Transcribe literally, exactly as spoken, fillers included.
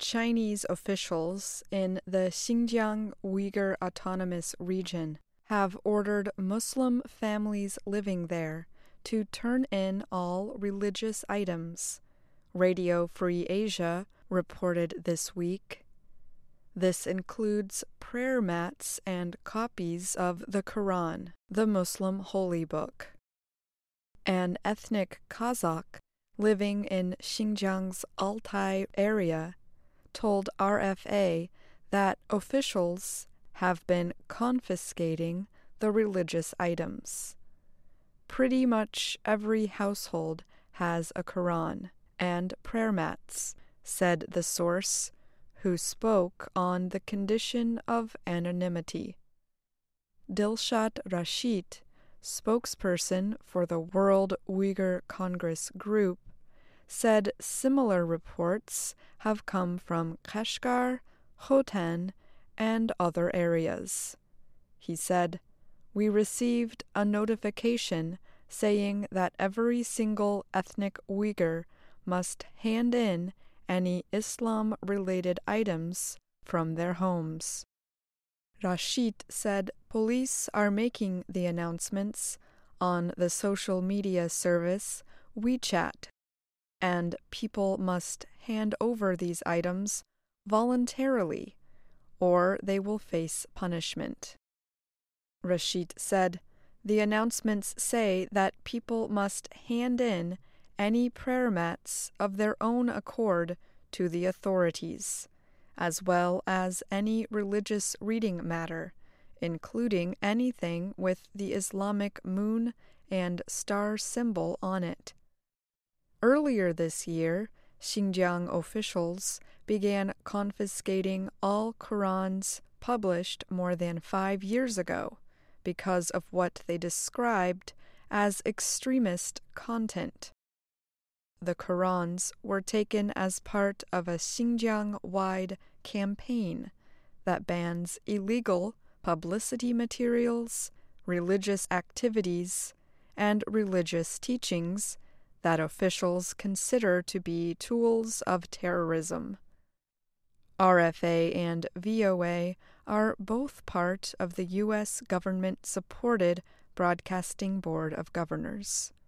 Chinese officials in the Xinjiang Uyghur Autonomous Region have ordered Muslim families living there to turn in all religious items, Radio Free Asia reported this week. This includes prayer mats and copies of the Quran, the Muslim holy book. An ethnic Kazakh living in Xinjiang's Altai area told R F A that officials have been confiscating the religious items. Pretty much every household has a Quran and prayer mats, said the source, who spoke on the condition of anonymity. Dilshat Rashid, spokesperson for the World Uyghur Congress Group, said similar reports have come from Kashgar, Khotan, and other areas. He said, "We received a notification saying that every single ethnic Uyghur must hand in any Islam-related items from their homes." Rashid said police are making the announcements on the social media service WeChat, and people must hand over these items voluntarily, or they will face punishment. Rashid said, "The announcements say that people must hand in any prayer mats of their own accord to the authorities, as well as any religious reading matter, including anything with the Islamic moon and star symbol on it." Earlier this year, Xinjiang officials began confiscating all Qurans published more than five years ago because of what they described as extremist content. The Qurans were taken as part of a Xinjiang-wide campaign that bans illegal publicity materials, religious activities, and religious teachings that officials consider to be tools of terrorism. R F A and V O A are both part of the U S government-supported Broadcasting Board of Governors.